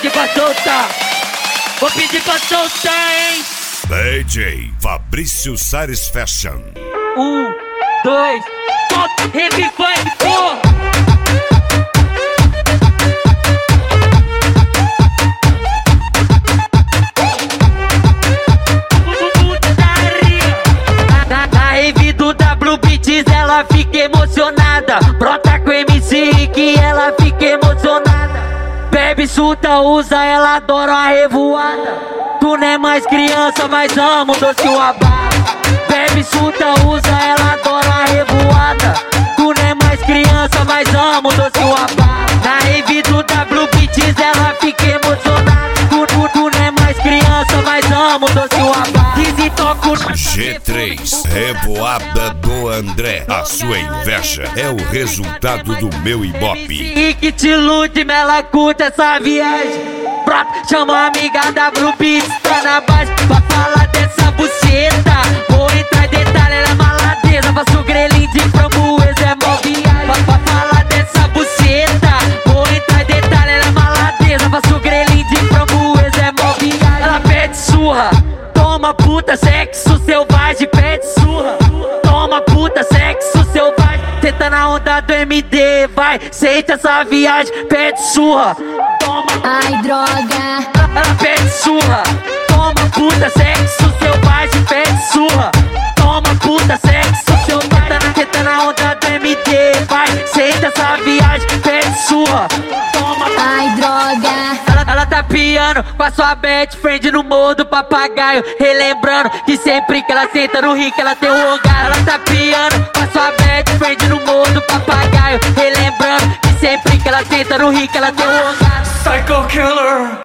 pedir pra soltar. Vou pedir pra soltar, hein? DJ Fabrício Sares Fashion. 1, 2, solta, revive, porra! Na rave do W Beats ela fica emocionada. Brota com MC que ela fica emocionada. Bebe, suta, usa, ela adora a revoada. Tu não é mais criança, mas amo doce o abalo. Bebe, suta, usa, ela adora a revoada. Tu não é mais criança, mas amo doce o abalo. Na rave do W Beats ela fica emocionada. Tu não é mais criança, mas amo doce o abalo. G3, Revoada do André. A sua inveja é o resultado do meu ibope. Rick te lute, ela curta essa viagem. Brota, chama a amiga da Blue Beats, tá na base pra falar dessa buceta. Vou entrar em detalhe, ela é maladeza. Faço grelhinho de framboesa, é mó viagem. Pra falar dessa buceta, vou entrar em detalhe, ela é maladeza. Faço grelhinho de framboesa, é mó viagem. Ela pede surra, toma puta, sexo selvagem, pede surra. Toma puta, sexo selvagem. Tenta na onda do MD, vai, sente essa viagem, pede surra. Toma, ai droga. Ela pede surra. Toma puta, sexo selvagem, pede surra. Toma puta, sexo selvagem. Tenta na onda do MD, vai, sente essa viagem, pede surra. Toma, ai droga. Ela tá piando com a sua best friend no morro do papagaio. Relembrando que sempre que ela senta no rico ela tem um lugar. Ela tá piando com a sua best friend no morro do papagaio. Relembrando que sempre que ela senta no rico ela tem um lugar. Psycho Killer.